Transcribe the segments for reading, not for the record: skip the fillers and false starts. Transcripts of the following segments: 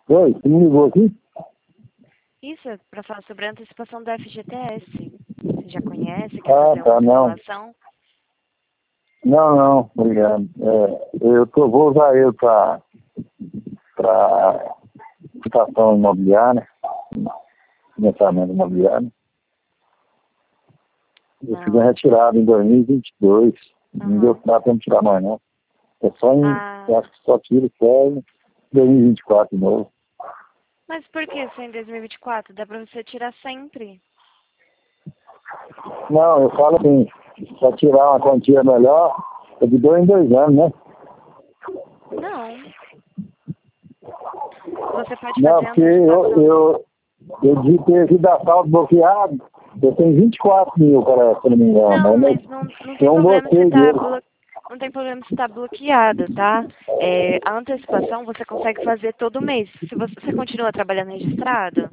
Oi, você me ligou aqui? Isso é para falar sobre a antecipação do FGTS. Você já conhece, quer fazer uma Tá, não. simulação? Não, obrigado. Vou usar ele para quitação imobiliária, financiamento imobiliário. Eu fiz uma Não. retirada em 2022. Não deu Aham. pra tirar mais, não. Ah, Eu acho que só tiro só em 2024 de novo. mas por que só em 2024? Dá para você tirar sempre. Não, eu falo assim, para tirar uma quantia melhor, é de 2 em 2 anos, né? Não. Você pode Não, fazer porque antecipação. eu devia ter da saldo bloqueado. Eu tenho 24 mil, parece, se não me engano. Não, Mas mas não tem tem um problema se bloqueio tá dele. não tem problema se está bloqueado, tá? A antecipação você consegue fazer todo mês. Se você continua trabalhando registrado?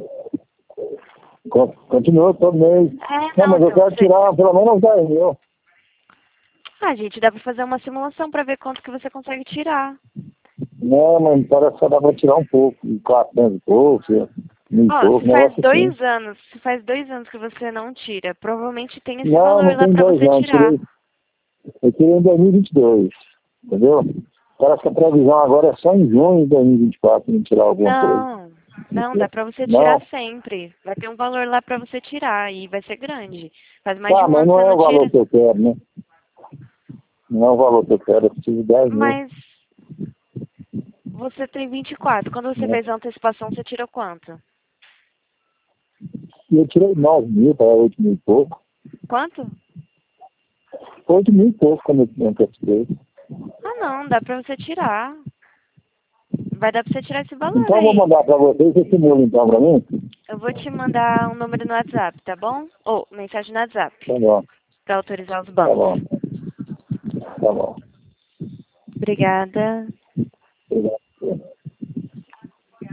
Continua todo mês. Não, Não, mas eu então, quero tirar pelo menos 10 mil. gente, dá pra fazer uma simulação pra ver quanto que você consegue tirar. Não, mas parece que só dá pra tirar um pouco, 400 e pouco, 1.000 e Ó, pouco, se um faz negócio assim. 2 anos, se faz 2 anos que você não tira, provavelmente tem esse Não, valor não lá tem pra 2 você anos, tirar. eu tirei em 2022, entendeu? Parece que a previsão agora é só em junho de 2024 me tirar alguma coisa. Não, dá pra você tirar Não, sempre. Vai ter um valor lá pra você tirar e vai ser grande. Faz mais de tá, um mas ano que não você é não o valor tira. que eu quero, né? Não é o valor que eu quero, eu preciso de 10 mil. Mas você tem 24. Quando você Né? fez a antecipação, você tirou quanto? E eu tirei 9 mil, para 8 mil e pouco. Quanto? 8 mil e pouco quando eu antecipei. Não, dá pra você tirar. Vai dar pra você tirar esse valor Então eu vou aí. mandar para vocês, você simula então para mim? Eu vou te mandar um número no WhatsApp, tá bom? Ou mensagem no WhatsApp, Tá bom, pra autorizar os tá bancos. bom, tá bom. Obrigada. Obrigado.